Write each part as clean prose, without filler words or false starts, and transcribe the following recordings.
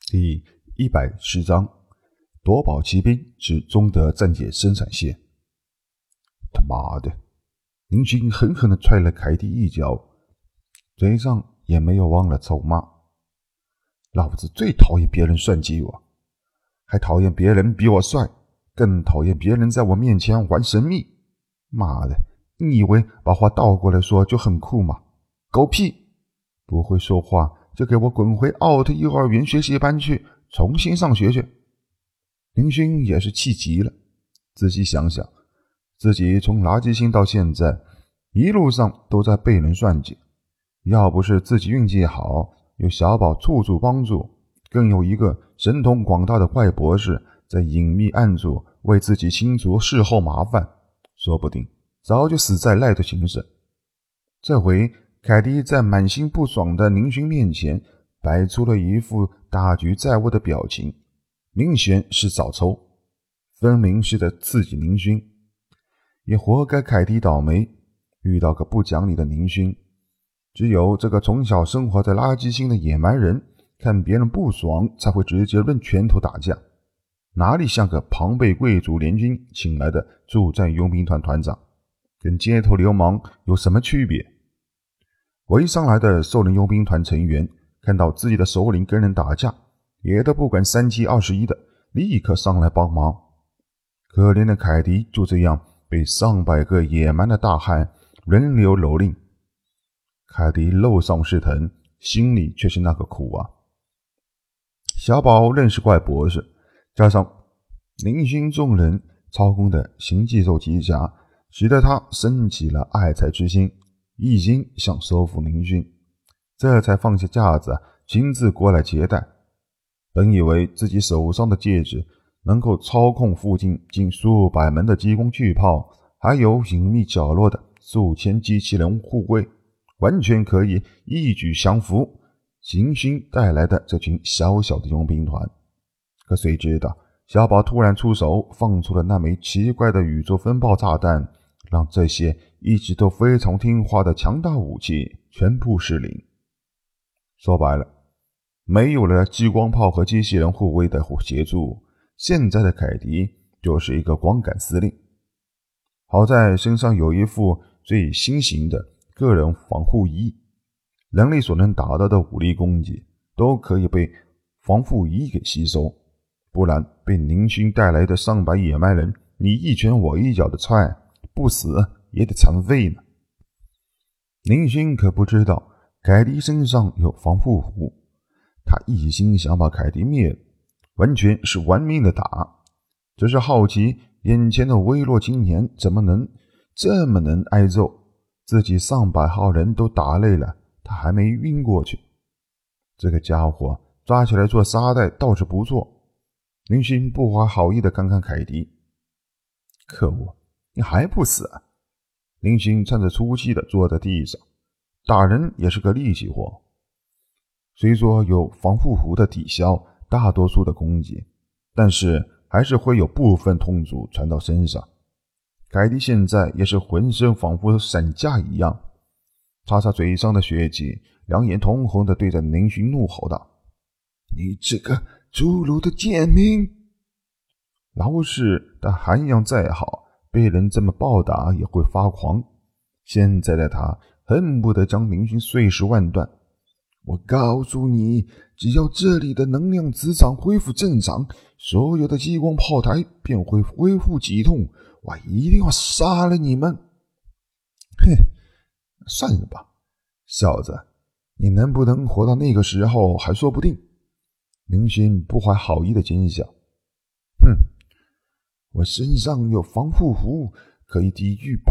第110章夺宝奇兵至中德战界生产线。他妈的！林勋狠狠地踹了凯蒂一脚，嘴上也没有忘了臭骂：老子最讨厌别人算计我，还讨厌别人比我帅，更讨厌别人在我面前玩神秘。妈的，你以为把话倒过来说就很酷吗？狗屁！不会说话就给我滚回奥特幼儿园学习班去，重新上学去。林勋也是气急了，仔细想想，自己从垃圾星到现在，一路上都在被人算计，要不是自己运气好，有小宝处处帮助，更有一个神通广大的怪博士在隐秘暗处为自己清除事后麻烦，说不定早就死在赖特行省。这回凯蒂在满心不爽的林勋面前摆出了一副大局在握的表情，明显是找抽，分明是在刺激林勋，也活该凯蒂倒霉，遇到个不讲理的林勋。只有这个从小生活在垃圾星的野蛮人，看别人不爽才会直接抡拳头打架，哪里像个庞贝贵族联军请来的助战佣兵团团长，跟街头流氓有什么区别？围上来的兽人佣兵团成员看到自己的首领跟人打架，也都不管3七21的，立刻上来帮忙。可怜的凯蒂就这样被上百个野蛮的大汉轮流蹂躏。凯蒂肉上是疼，心里却是那个苦啊。小宝认识怪博士，加上林勋众人操控的行迹兽机甲，使得他升起了爱才之心，一心想收服林勋，这才放下架子亲自过来接待。本以为自己手上的戒指能够操控附近近数百门的激光巨炮，还有隐秘角落的数千机器人护卫，完全可以一举降服林勋带来的这群小小的佣兵团。可谁知道小宝突然出手，放出了那枚奇怪的宇宙风暴炸弹，让这些一直都非常听话的强大武器全部失灵。说白了，没有了激光炮和机器人护卫的协助，现在的凯蒂就是一个光杆司令。好在身上有一副最新型的个人防护衣，人类所能达到的武力攻击都可以被防护衣给吸收，不然被林勋带来的上百野蛮人你一拳我一脚的踹，不死也得残废呢。林勋可不知道凯蒂身上有防护服，他一心想把凯蒂灭了，完全是玩命的打，只是好奇眼前的微弱青年怎么能这么能挨揍，自己上百号人都打累了，他还没晕过去。这个家伙抓起来做沙袋倒是不错。林勋不怀好意的看看凯蒂，可恶，你还不死啊？林勋趁着粗气的坐在地上，打人也是个力气活。虽说有防护服的抵消大多数的攻击，但是还是会有部分痛楚传到身上。凯蒂现在也是浑身仿佛散架一样，擦擦嘴上的血迹，两眼通红的对着林勋怒吼道：你这个侏儒的贱民！老实的涵养再好，被人这么暴打也会发狂。现在的他恨不得将林勋碎尸万段。我告诉你，只要这里的能量磁场恢复正常，所有的激光炮台便会恢复激痛，我一定要杀了你们！哼，算了吧，小子，你能不能活到那个时候还说不定。林勋不怀好意的奸笑。哼，我身上有防护服，可以抵御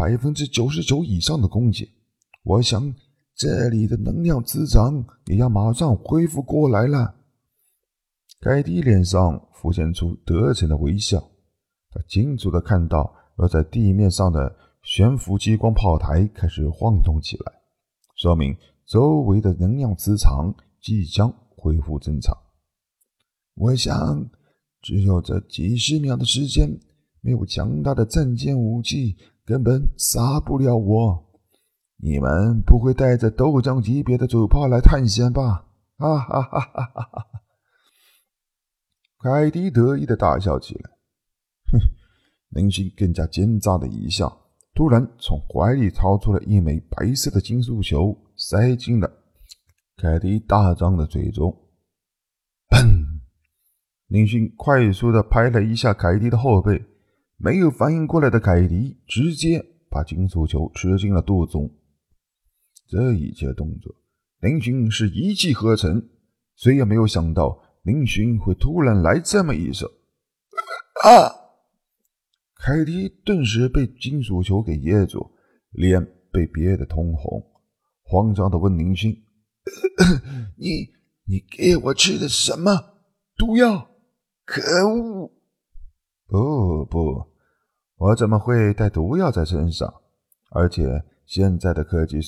99% 以上的攻击，我想这里的能量磁场也要马上恢复过来了。凯蒂脸上浮现出得逞的微笑，他清楚地看到落在地面上的悬浮激光炮台开始晃动起来，说明周围的能量磁场即将恢复正常。我想只有这几十秒的时间，没有强大的战舰武器根本杀不了我。你们不会带着斗将级别的主炮来探险吧？哈哈哈哈哈！ 凯蒂得意地大笑起来。哼，林勋更加奸诈的一笑，突然从怀里掏出了一枚白色的金属球，塞进了凯蒂大张的嘴中。砰！林勋快速地拍了一下凯蒂的后背，没有反应过来的凯蒂直接把金属球吃进了肚中。这一切动作，林勋是一气呵成，谁也没有想到林勋会突然来这么一手。啊！凯蒂顿时被金属球给噎住，脸被憋得通红，慌张地问林勋：你给我吃的什么毒药？可恶！不，我怎么会带毒药在身上？而且现在的科技